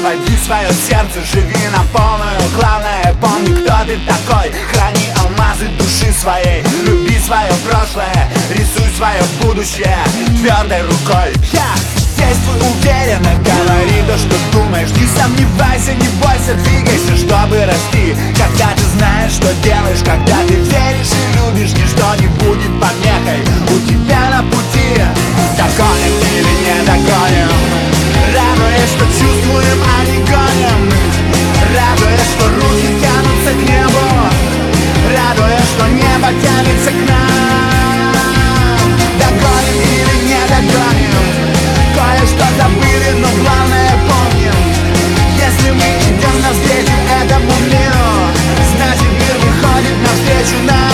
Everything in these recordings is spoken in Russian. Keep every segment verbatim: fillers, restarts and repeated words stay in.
Заводи свое сердце, живи на полную. Главное, помни, кто ты такой. Храни алмазы души своей. Люби свое прошлое, рисуй свое будущее твердой рукой. Я действуй уверенно, говори то, что думаешь. Не сомневайся, не бойся, двигайся, чтобы расти. Когда ты знаешь, что делаешь, когда ты веришь и любишь, ничто не будет помехой у тебя на пути. Догоним или не догоним, радуясь, что чувствуем, а не гоним. Радуясь, что руки тянутся к небу, радуясь, что небо тянется к нам. Догоним или не догоним, кое-что забыли, но главное помним. Если мы идем навстречу этому миру, значит мир выходит навстречу нам.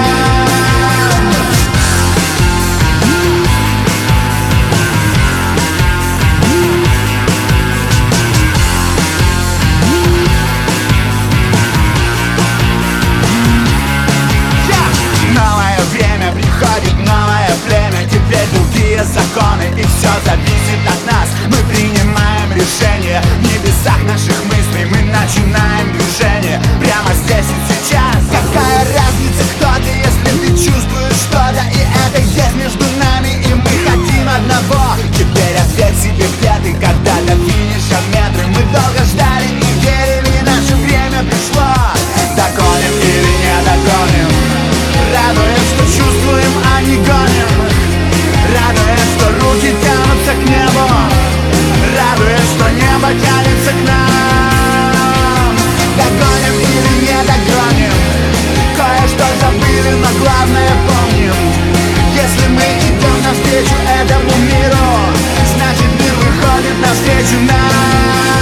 Новое время, приходит новое племя. Теперь другие законы, и все зависит от нас. Мы принимаем решения в небесах наших мыслей. Мы начинаем движение прямо здесь и сейчас. Какая разница, кто ты, если ты чувствуешь что-то, и это есть между нами, и мы хотим одного. Теперь ответь себе, где ты, когда до финиша метры. Мы долго ждали и верили, наше время пришло. Догоним или не догоним, радуясь, что чувствуем, а не гоним. Радуясь, что руки тянутся к небу, радуясь, что небо тянется к нам. Догоним или не догоним, кое-что забыли, но главное помним. Если мы идем навстречу этому миру, значит мир выходит навстречу нам.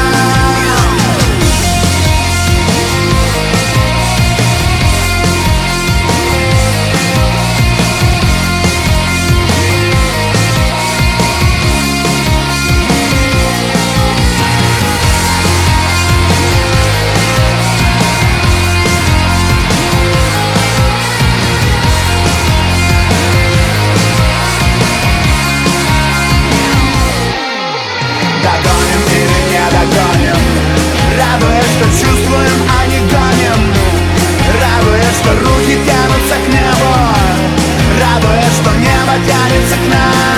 Догоним или не догоним, радуясь, что чувствуем, а не гоним. Радуясь, что руки тянутся к небу, радуясь, что небо тянется к нам.